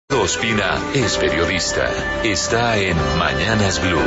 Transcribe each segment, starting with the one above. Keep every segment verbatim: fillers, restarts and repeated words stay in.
Ospina es periodista. Está en Mañanas Blue.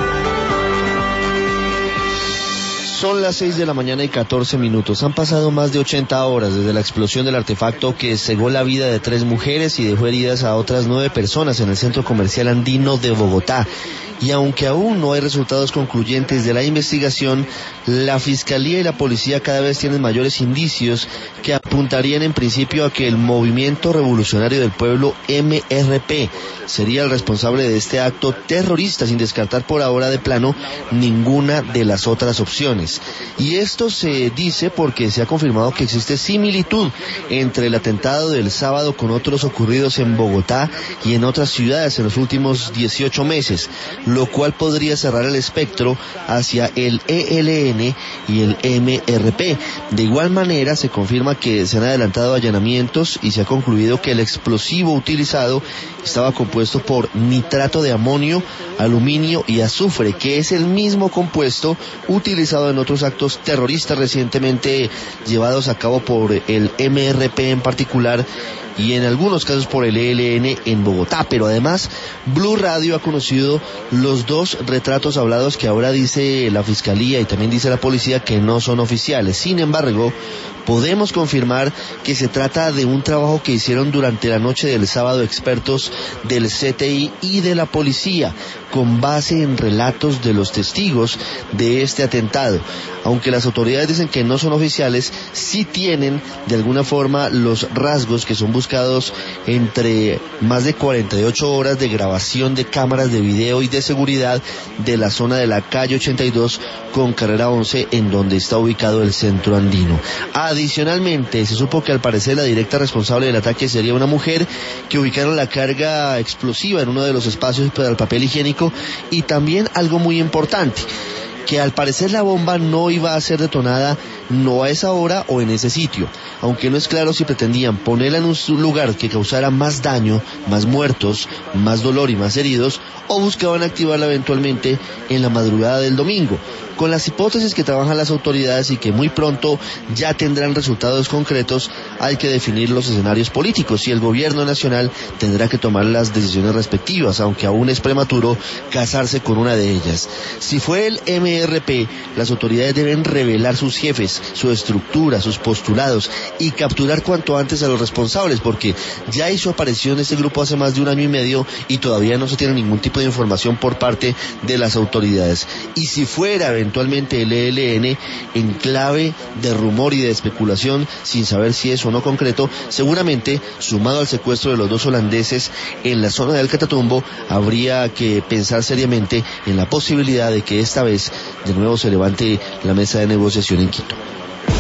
Son las seis de la mañana y catorce minutos. Han pasado más de ochenta horas desde la explosión del artefacto que cegó la vida de tres mujeres y dejó heridas a otras nueve personas en el centro comercial andino de Bogotá. Y aunque aún no hay resultados concluyentes de la investigación, la Fiscalía y la Policía cada vez tienen mayores indicios que apuntarían en principio a que el Movimiento Revolucionario del Pueblo, M R P, sería el responsable de este acto terrorista, sin descartar por ahora de plano ninguna de las otras opciones. Y esto se dice porque se ha confirmado que existe similitud entre el atentado del sábado con otros ocurridos en Bogotá y en otras ciudades en los últimos dieciocho meses, lo cual podría cerrar el espectro hacia el E L N y el M R P. De igual manera, se confirma que se han adelantado allanamientos y se ha concluido que el explosivo utilizado estaba compuesto por nitrato de amonio, aluminio y azufre, que es el mismo compuesto utilizado en otros actos terroristas recientemente llevados a cabo por el M R P en particular, y en algunos casos por el E L N en Bogotá. Pero además, Blue Radio ha conocido los dos retratos hablados que ahora dice la Fiscalía y también dice la Policía que no son oficiales. Sin embargo, podemos confirmar que se trata de un trabajo que hicieron durante la noche del sábado expertos del C T I y de la Policía, con base en relatos de los testigos de este atentado. Aunque las autoridades dicen que no son oficiales, sí tienen de alguna forma los rasgos que son buscados entre más de cuarenta y ocho horas de grabación de cámaras de video y de seguridad de la zona de la calle ochenta y dos con carrera once, en donde está ubicado el centro andino. Adicionalmente, se supo que al parecer la directa responsable del ataque sería una mujer, que ubicaron la carga explosiva en uno de los espacios para el papel higiénico, y también algo muy importante, que al parecer la bomba no iba a ser detonada no a esa hora o en ese sitio, aunque no es claro si pretendían ponerla en un lugar que causara más daño, más muertos, más dolor y más heridos, o buscaban activarla eventualmente en la madrugada del domingo. Con las hipótesis que trabajan las autoridades y que muy pronto ya tendrán resultados concretos, hay que definir los escenarios políticos y el gobierno nacional tendrá que tomar las decisiones respectivas, aunque aún es prematuro casarse con una de ellas. Si fue el M R P, las autoridades deben revelar sus jefes, su estructura, sus postulados y capturar cuanto antes a los responsables, porque ya hizo aparición este grupo hace más de un año y medio y todavía no se tiene ningún tipo de información por parte de las autoridades. Y si fuera eventualmente el E L N, en clave de rumor y de especulación, sin saber si es o no concreto, seguramente, sumado al secuestro de los dos holandeses en la zona del Catatumbo, habría que pensar seriamente en la posibilidad de que esta vez de nuevo se levante la mesa de negociación en Quito.